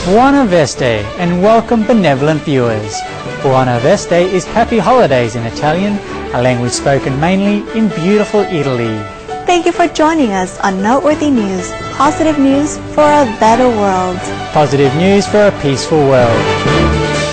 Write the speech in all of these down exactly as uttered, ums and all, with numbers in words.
Buona Veste and welcome benevolent viewers. Buona Veste is happy holidays in Italian, a language spoken mainly in beautiful Italy. Thank you for joining us on Noteworthy News, positive news for a better world. Positive news for a peaceful world.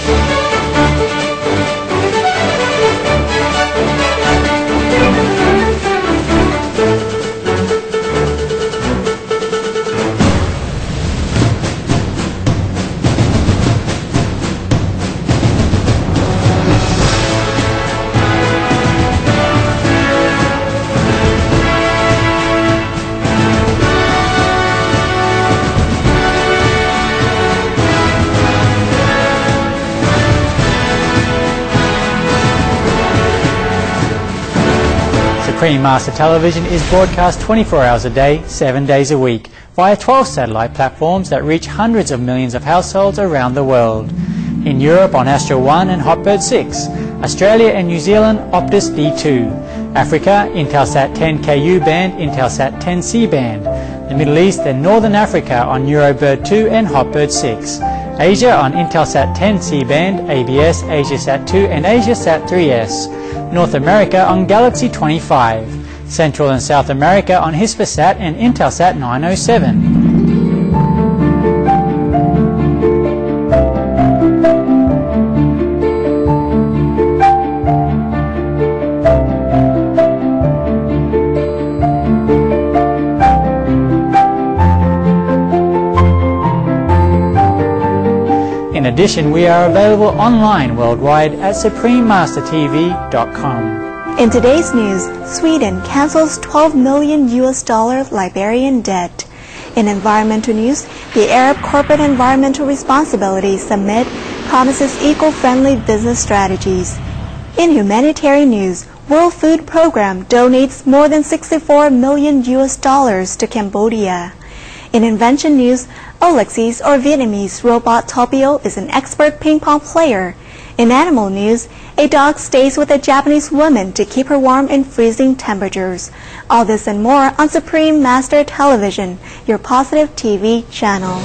Supreme Master Television is broadcast twenty-four hours a day, seven days a week, via twelve satellite platforms that reach hundreds of millions of households around the world. In Europe on Astro one and Hotbird six, Australia and New Zealand Optus D two, Africa Intelsat ten K U band, Intelsat ten C band, the Middle East and Northern Africa on Eurobird two and Hotbird six, Asia on Intelsat ten C band, A B S, AsiaSat two and AsiaSat three S, North America on Galaxy twenty-five, Central and South America on Hispasat and Intelsat nine oh seven. In addition, we are available online worldwide at supreme master T V dot com. In today's news, Sweden cancels twelve million U S dollar Liberian debt. In environmental news, the Arab Corporate Environmental Responsibility Summit promises eco-friendly business strategies. In humanitarian news, World Food Program donates more than sixty-four million U S dollars to Cambodia. In invention news, Olexis or Vietnamese robot Topio is an expert ping pong player. In animal news, a dog stays with a Japanese woman to keep her warm in freezing temperatures. All this and more on Supreme Master Television, your positive T V channel.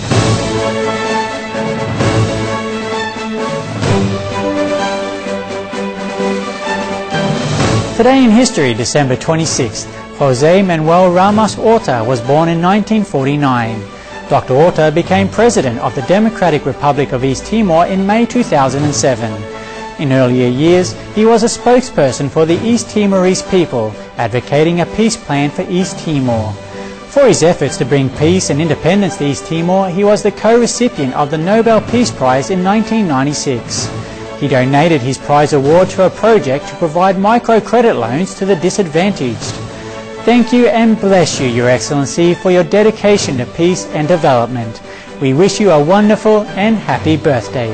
Today in history, December twenty-sixth, José Manuel Ramos Horta was born in nineteen forty-nine. Doctor Horta became president of the Democratic Republic of East Timor in May two thousand seven. In earlier years, he was a spokesperson for the East Timorese people, advocating a peace plan for East Timor. For his efforts to bring peace and independence to East Timor, he was the co-recipient of the Nobel Peace Prize in nineteen ninety-six. He donated his prize award to a project to provide microcredit loans to the disadvantaged. Thank you and bless you, Your Excellency, for your dedication to peace and development. We wish you a wonderful and happy birthday.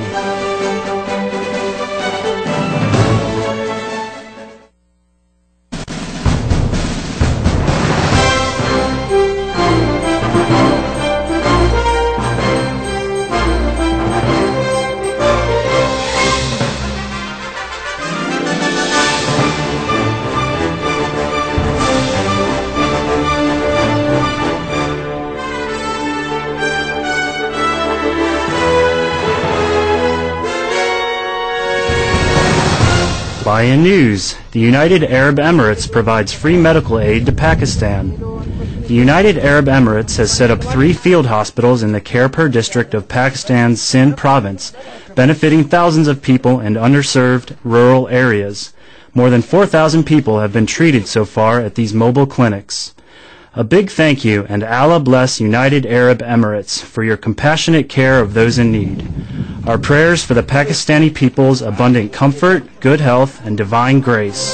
Lion News. The United Arab Emirates provides free medical aid to Pakistan. The United Arab Emirates has set up three field hospitals in the Khairpur district of Pakistan's Sindh province, benefiting thousands of people in underserved rural areas. More than four thousand people have been treated so far at these mobile clinics. A big thank you and Allah bless United Arab Emirates for your compassionate care of those in need. Our prayers for the Pakistani people's abundant comfort, good health, and divine grace.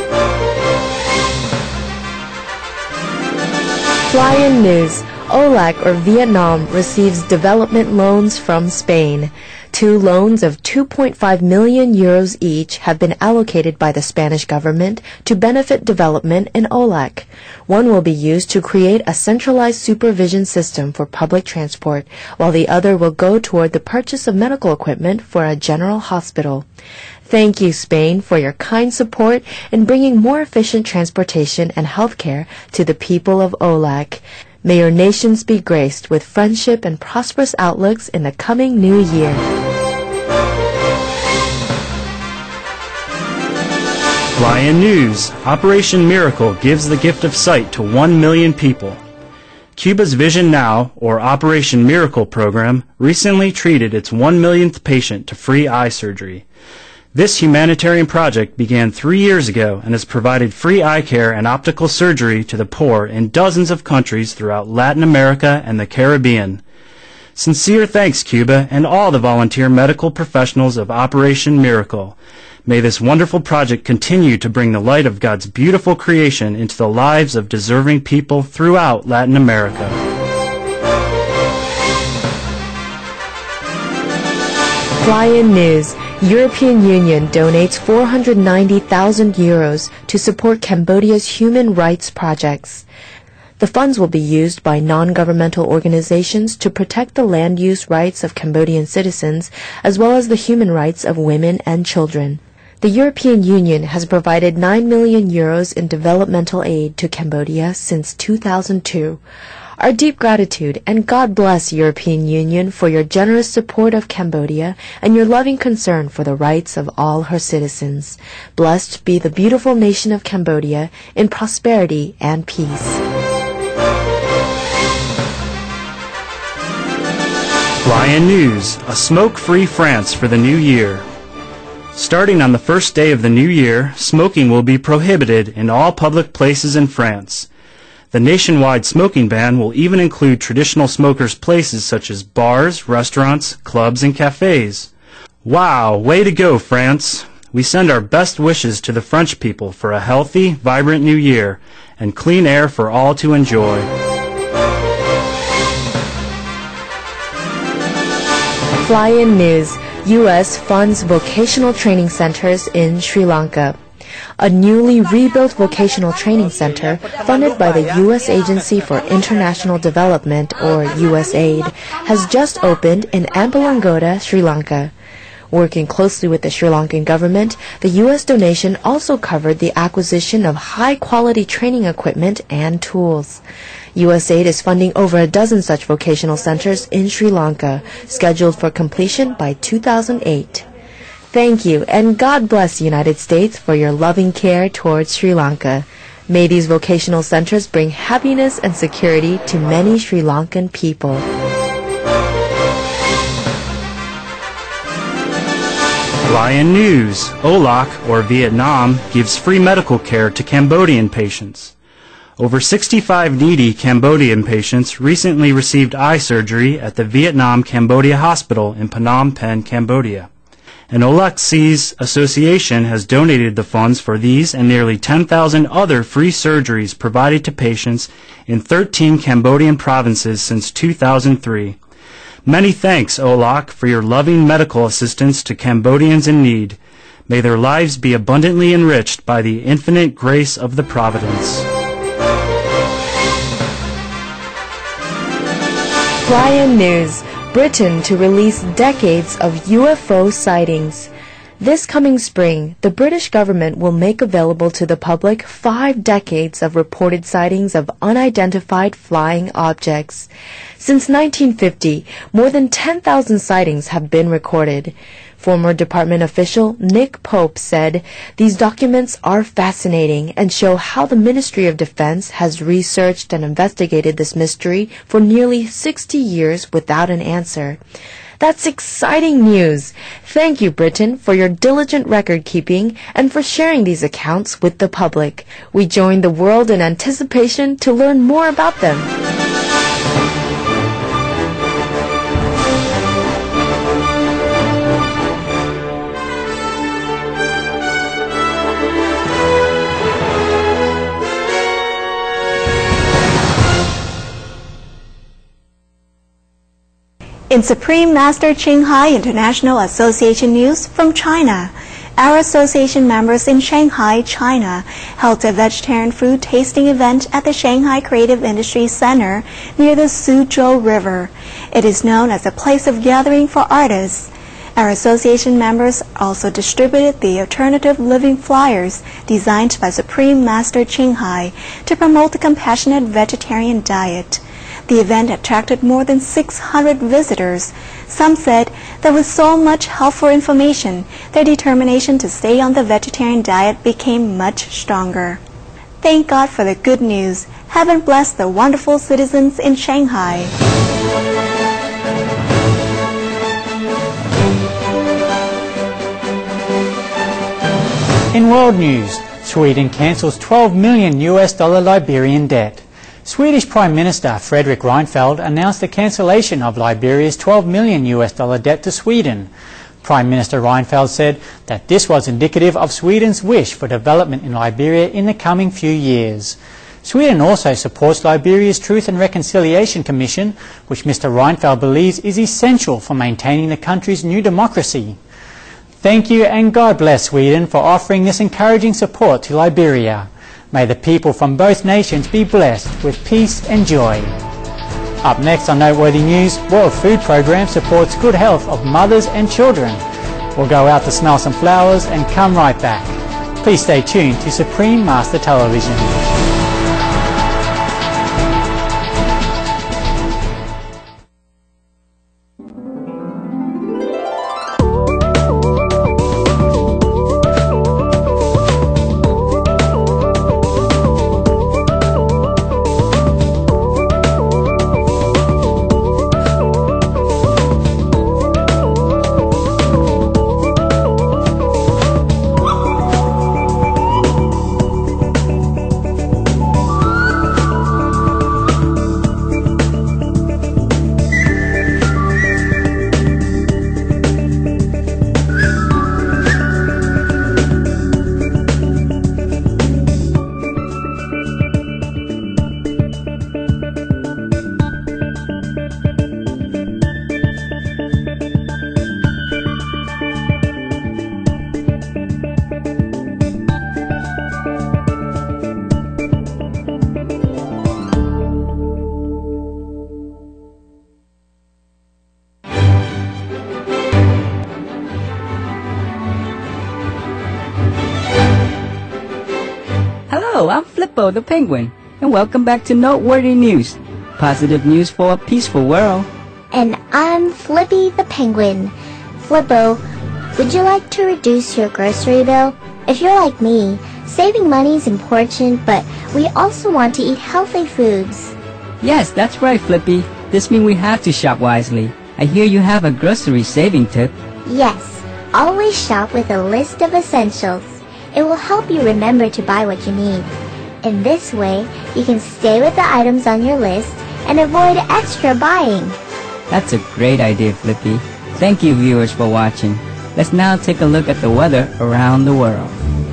Fly-in news. OLAC or Vietnam receives development loans from Spain. Two loans of two point five million euros each have been allocated by the Spanish government to benefit development in OLAC. One will be used to create a centralized supervision system for public transport, while the other will go toward the purchase of medical equipment for a general hospital. Thank you, Spain, for your kind support in bringing more efficient transportation and health care to the people of OLAC. May your nations be graced with friendship and prosperous outlooks in the coming new year. Fly-in news. Operation Miracle gives the gift of sight to one million people. Cuba's Vision Now, or Operation Miracle program, recently treated its one millionth patient to free eye surgery. This humanitarian project began three years ago and has provided free eye care and optical surgery to the poor in dozens of countries throughout Latin America and the Caribbean. Sincere thanks, Cuba, and all the volunteer medical professionals of Operation Miracle. May this wonderful project continue to bring the light of God's beautiful creation into the lives of deserving people throughout Latin America. Fly-in news. European Union donates four hundred ninety thousand euros to support Cambodia's human rights projects. The funds will be used by non-governmental organizations to protect the land use rights of Cambodian citizens as well as the human rights of women and children. The European Union has provided nine million euros in developmental aid to Cambodia since two thousand two. Our deep gratitude and God bless European Union for your generous support of Cambodia and your loving concern for the rights of all her citizens. Blessed be the beautiful nation of Cambodia in prosperity and peace. Fly-in news. A smoke-free France for the new year. Starting on the first day of the new year, smoking will be prohibited in all public places in France. The nationwide smoking ban will even include traditional smokers' places such as bars, restaurants, clubs, and cafes. Wow, way to go, France! We send our best wishes to the French people for a healthy, vibrant new year and clean air for all to enjoy. Fly-in news. U S funds vocational training centers in Sri Lanka. A newly rebuilt vocational training center funded by the U S Agency for International Development, or U S A I D, has just opened in Ambalangoda, Sri Lanka. Working closely with the Sri Lankan government, the U S donation also covered the acquisition of high-quality training equipment and tools. U S A I D is funding over a dozen such vocational centers in Sri Lanka, scheduled for completion by two thousand eight. Thank you, and God bless the United States for your loving care towards Sri Lanka. May these vocational centers bring happiness and security to many Sri Lankan people. Fly-in news. O L A C, or Vietnam, gives free medical care to Cambodian patients. Over sixty-five needy Cambodian patients recently received eye surgery at the Vietnam-Cambodia Hospital in Phnom Penh, Cambodia. An O L A C's association has donated the funds for these and nearly ten thousand other free surgeries provided to patients in thirteen Cambodian provinces since two thousand three. Many thanks, O L A C, for your loving medical assistance to Cambodians in need. May their lives be abundantly enriched by the infinite grace of the Providence. Fly-in news. Britain to release decades of U F O sightings. This coming spring, the British government will make available to the public five decades of reported sightings of unidentified flying objects. Since nineteen fifty, more than ten thousand sightings have been recorded. Former department official Nick Pope said, "These documents are fascinating and show how the Ministry of Defense has researched and investigated this mystery for nearly sixty years without an answer." That's exciting news. Thank you, Britain, for your diligent record-keeping and for sharing these accounts with the public. We join the world in anticipation to learn more about them. In Supreme Master Qinghai International Association news from China, our association members in Shanghai, China, held a vegetarian food tasting event at the Shanghai Creative Industries Center near the Suzhou River. It is known as a place of gathering for artists. Our association members also distributed the alternative living flyers designed by Supreme Master Qinghai to promote the compassionate vegetarian diet. The event attracted more than six hundred visitors. Some said there was so much helpful information, their determination to stay on the vegetarian diet became much stronger. Thank God for the good news. Heaven bless the wonderful citizens in Shanghai. In world news, Sweden cancels twelve million U S dollar Liberian debt. Swedish Prime Minister Fredrik Reinfeldt announced the cancellation of Liberia's twelve million U S dollar debt to Sweden. Prime Minister Reinfeldt said that this was indicative of Sweden's wish for development in Liberia in the coming few years. Sweden also supports Liberia's Truth and Reconciliation Commission, which Mister Reinfeldt believes is essential for maintaining the country's new democracy. Thank you and God bless Sweden for offering this encouraging support to Liberia. May the people from both nations be blessed with peace and joy. Up next on Noteworthy News, World Food Programme supports good health of mothers and children. We'll go out to smell some flowers and come right back. Please stay tuned to Supreme Master Television. Hello, I'm Flippo the Penguin, and welcome back to Noteworthy News, positive news for a peaceful world. And I'm Flippy the Penguin. Flippo, would you like to reduce your grocery bill? If you're like me, saving money is important, but we also want to eat healthy foods. Yes, that's right, Flippy. This means we have to shop wisely. I hear you have a grocery saving tip. Yes, always shop with a list of essentials. It will help you remember to buy what you need. In this way, you can stay with the items on your list and avoid extra buying. That's a great idea, Flippy. Thank you, viewers, for watching. Let's now take a look at the weather around the world.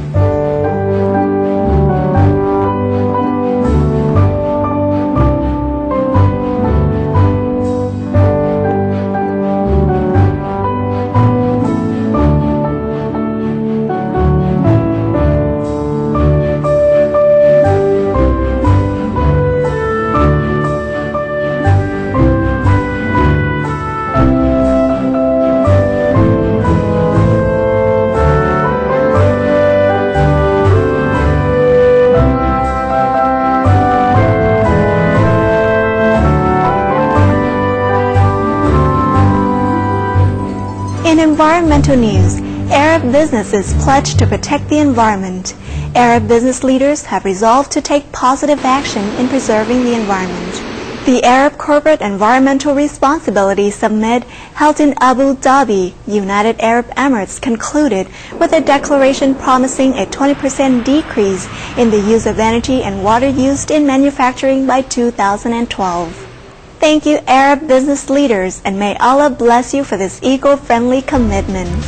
In environmental news, Arab businesses pledge to protect the environment. Arab business leaders have resolved to take positive action in preserving the environment. The Arab Corporate Environmental Responsibility Summit held in Abu Dhabi, United Arab Emirates, concluded with a declaration promising a twenty percent decrease in the use of energy and water used in manufacturing by two thousand twelve. Thank you, Arab business leaders, and may Allah bless you for this eco-friendly commitment.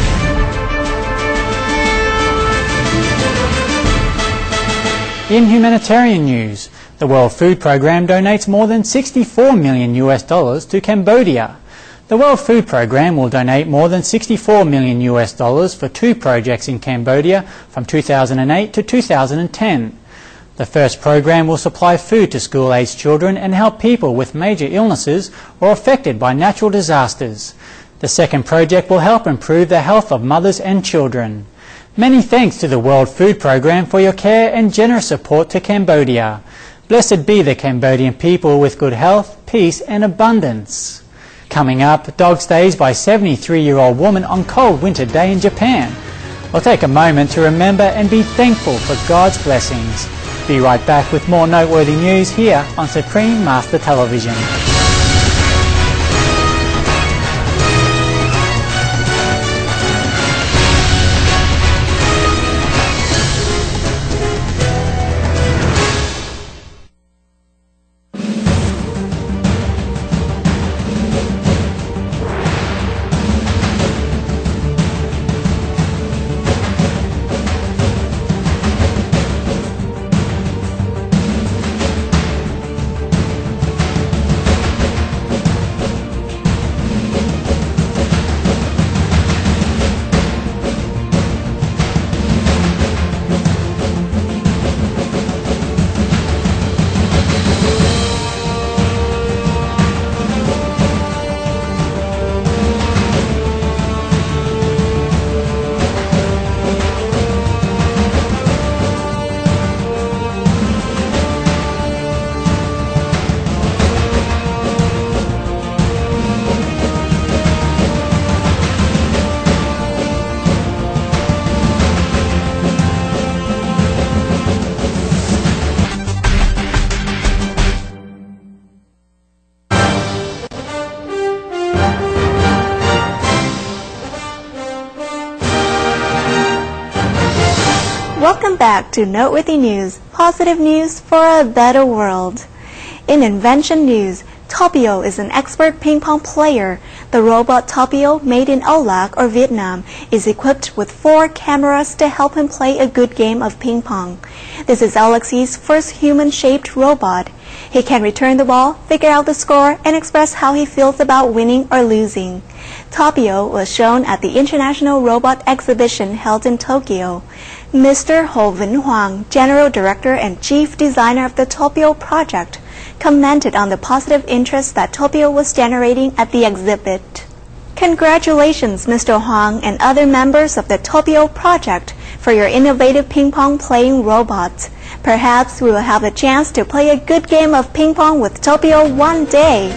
In humanitarian news, the World Food Programme donates more than sixty-four million U S dollars to Cambodia. The World Food Programme will donate more than sixty-four million U S dollars for two projects in Cambodia from two thousand eight to two thousand ten. The first program will supply food to school-aged children and help people with major illnesses or affected by natural disasters. The second project will help improve the health of mothers and children. Many thanks to the World Food Programme for your care and generous support to Cambodia. Blessed be the Cambodian people with good health, peace and abundance. Coming up, dog stays by seventy-three-year-old woman on cold winter day in Japan. We'll take a moment to remember and be thankful for God's blessings. Be right back with more noteworthy news here on Supreme Master Television. Welcome back to Noteworthy News, positive news for a better world. In invention news, Topio is an expert ping pong player. The robot Topio, made in Olac or Vietnam, is equipped with four cameras to help him play a good game of ping pong. This is Alexei's first human-shaped robot. He can return the ball, figure out the score, and express how he feels about winning or losing. Topio was shown at the International Robot Exhibition held in Tokyo. Mister Ho Vin Huang, General Director and Chief Designer of the Topio project, commented on the positive interest that Topio was generating at the exhibit. Congratulations, Mister Huang and other members of the Topio project for your innovative ping pong playing robots. Perhaps we will have a chance to play a good game of ping pong with Topio one day.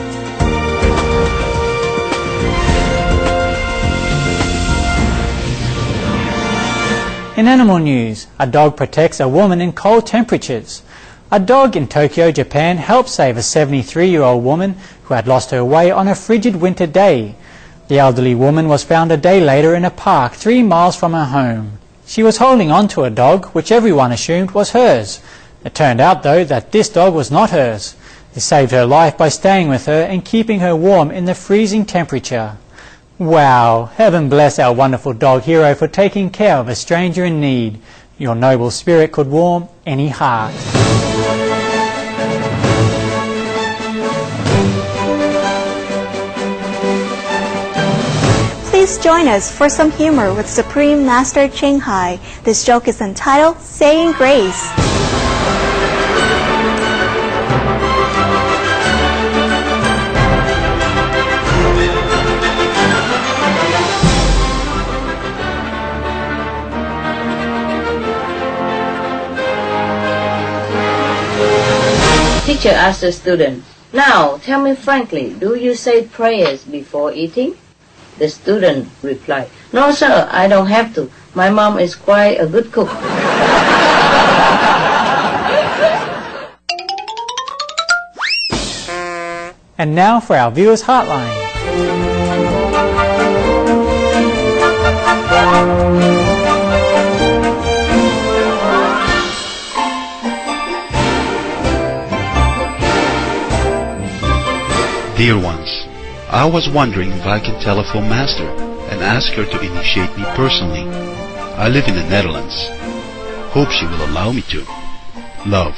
In animal news, a dog protects a woman in cold temperatures. A dog in Tokyo, Japan helped save a seventy-three-year-old woman who had lost her way on a frigid winter day. The elderly woman was found a day later in a park three miles from her home. She was holding on to a dog which everyone assumed was hers. It turned out though that this dog was not hers. It saved her life by staying with her and keeping her warm in the freezing temperature. Wow, heaven bless our wonderful dog hero for taking care of a stranger in need. Your noble spirit could warm any heart. Please join us for some humor with Supreme Master Ching Hai. This joke is entitled Saying Grace. Teacher asked the student, "Now, tell me frankly, do you say prayers before eating?" The student replied, "No, sir, I don't have to. My mom is quite a good cook." And now for our viewers' hotline. Dear ones, I was wondering if I can telephone Master and ask her to initiate me personally. I live in the Netherlands. Hope she will allow me to. Love.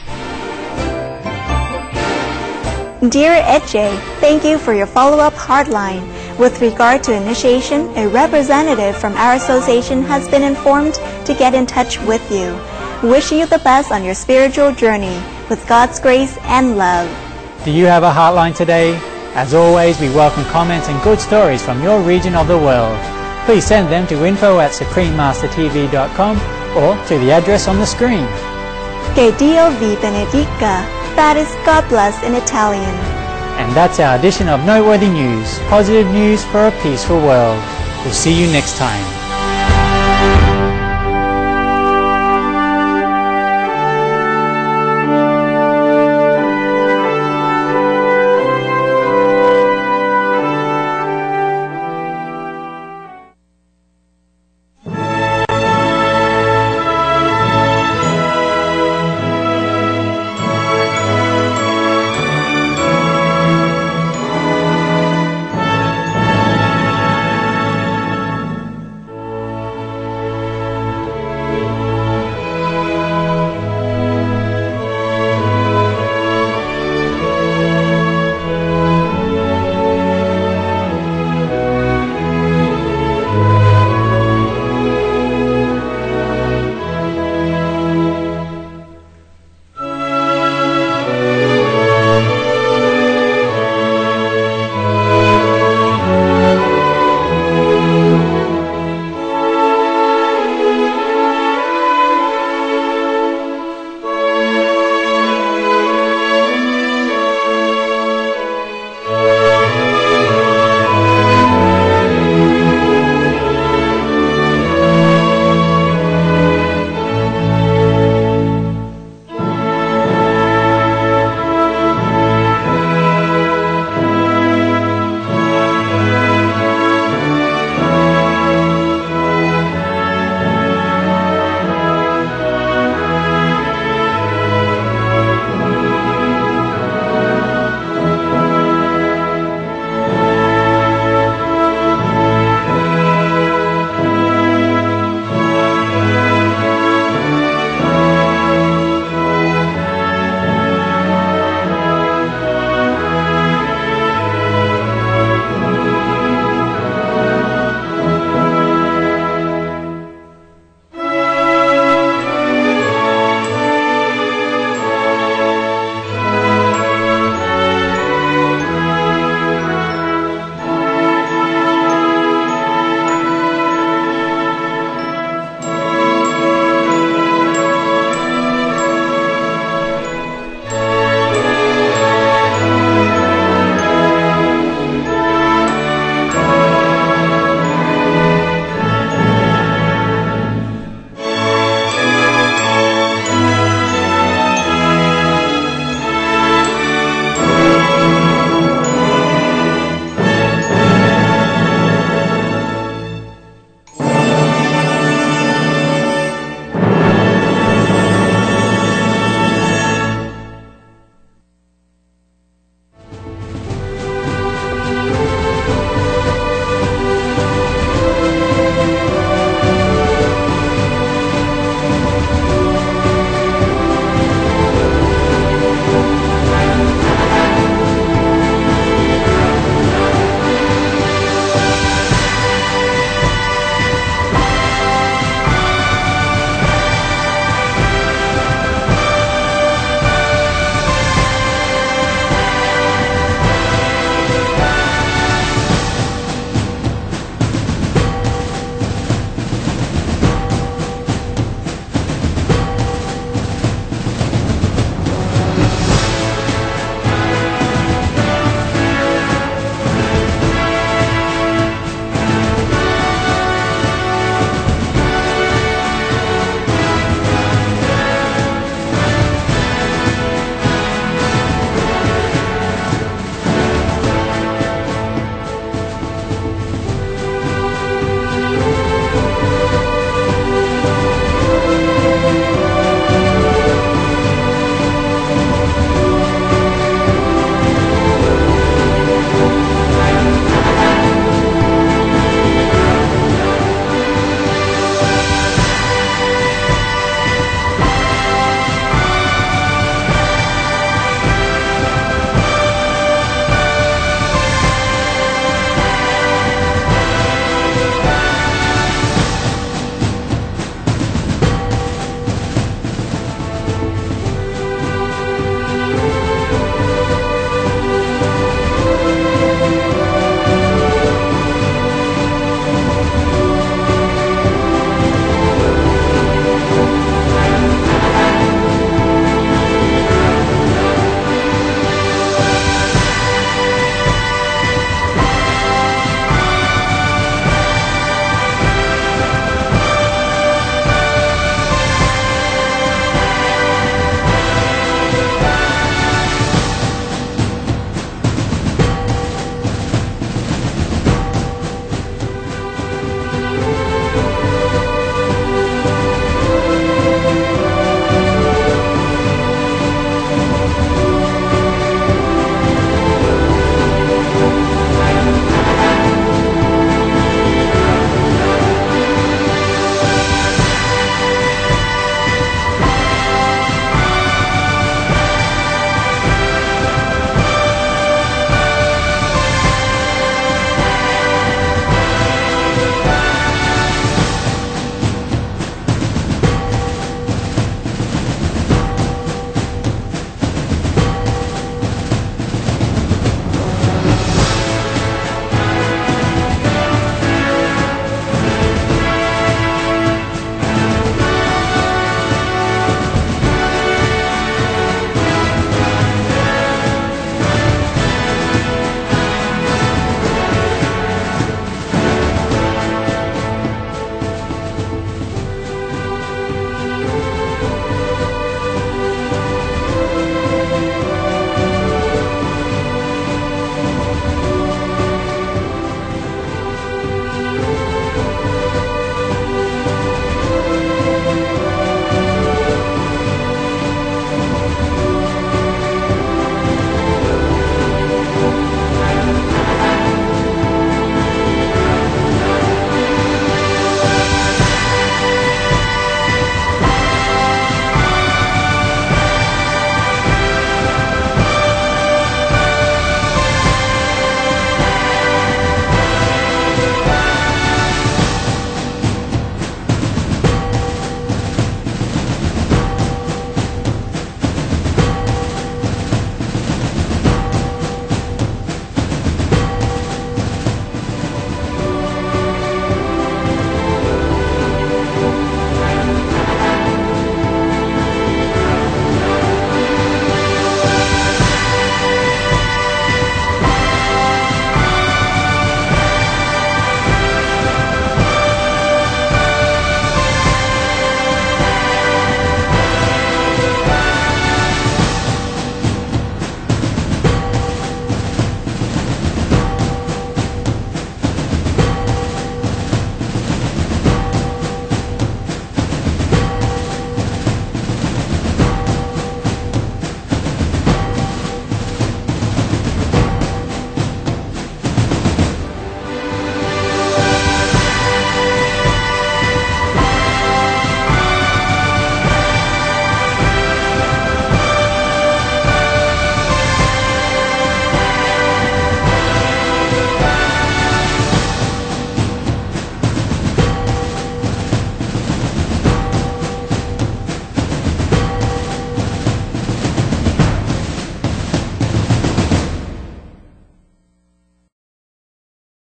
Dear Ed J, thank you for your follow-up hotline. With regard to initiation, a representative from our association has been informed to get in touch with you. Wishing you the best on your spiritual journey, with God's grace and love. Do you have a hotline today? As always, we welcome comments and good stories from your region of the world. Please send them to info at supreme master t v dot com or to the address on the screen. Que Dio vi benedica. that is God bless in Italian. And that's our edition of Noteworthy News, positive news for a peaceful world. We'll see you next time.